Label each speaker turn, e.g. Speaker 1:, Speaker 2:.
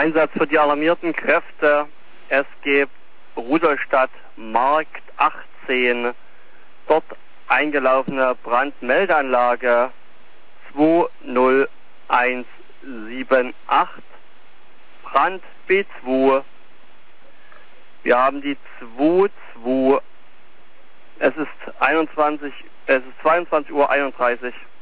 Speaker 1: Einsatz für die alarmierten Kräfte SG Rudolstadt Markt 18. Dort eingelaufene Brandmeldeanlage 20178. Brand B2. Wir haben die 22. Es ist 22:31 Uhr.